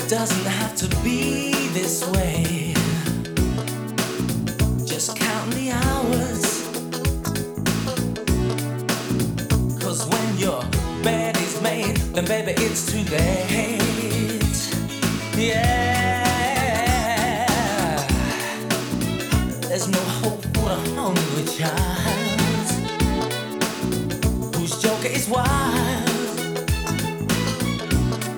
Doesn't have to be this way. Just count the hours. 'Cause when your bed is made, then baby it's too late. Yeah. There's no hope for a hungry child.